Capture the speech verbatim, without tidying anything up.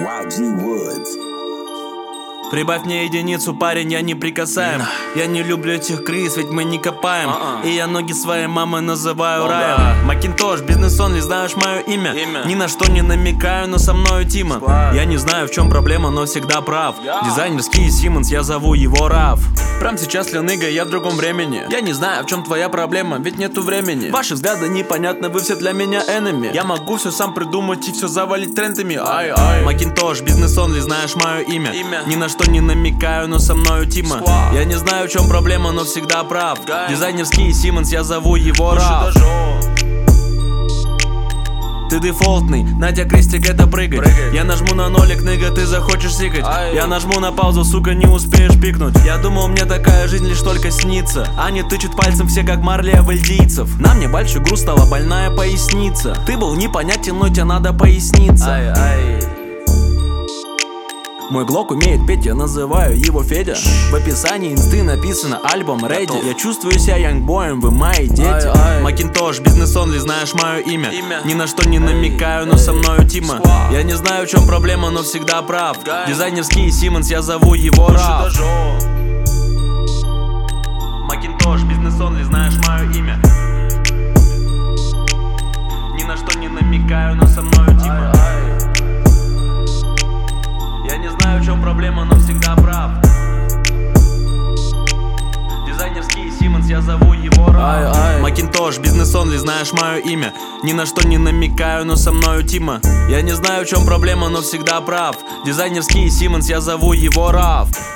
вай джи Woods. Прибавь мне единицу, парень, я не прикасаем. Я не люблю этих крыс, ведь мы не копаем. И я ноги своей мамы называю раем. Макинтош, бизнес-онли, знаешь мое имя. Ни на что не намекаю, но со мною Тима. Я не знаю, в чем проблема, но всегда прав. Дизайнерский Симмонс, я зову его Раф. Прям сейчас, Леныга, я в другом времени. Я не знаю, в чем твоя проблема, ведь нету времени. Ваши взгляды непонятны, вы все для меня enemy. Я могу все сам придумать и все завалить трендами. Ай-ай. Макинтош, бизнес-онли, знаешь мое имя. Ни на что не намекаю, но со мною Тима. Я не знаю, в чем проблема, но всегда прав. Дизайнерский Симмонс, я зову его Раф. Ты дефолтный, Надя крестик это прыгать. Прыгай. Я нажму на нолик, ныга, ты захочешь сикать. Ай. Я нажму на паузу, сука, не успеешь пикнуть. Я думал, мне такая жизнь лишь только снится. Они тычут пальцем все, как Марли вальдийцев. На мне большой груз, стала больная поясница. Ты был непонятен, но тебе надо поясниться. Ай, ай. Мой глок умеет петь, я называю его Федя. В описании инсты написано альбом Ready. Я чувствую себя янгбоем, вы мои дети. Макинтош, бизнес-онли, знаешь мое имя. имя Ни на что не намекаю, но со мною Тима. Я не знаю, в чем проблема, но всегда прав. Дизайнерский Симмонс, я зову его Раф. Макинтош, бизнес-онли, знаешь мое имя. Ни на что не намекаю, но со мною Тима. Я не знаю, в чем проблема, но всегда прав. Дизайнерский Симмонс, я зову его Раф. Макинтош, бизнес-онли, знаешь мое имя. Ни на что не намекаю, но со мною Тима. Я не знаю, в чем проблема, но всегда прав. Дизайнерский Симмонс, я зову его Раф.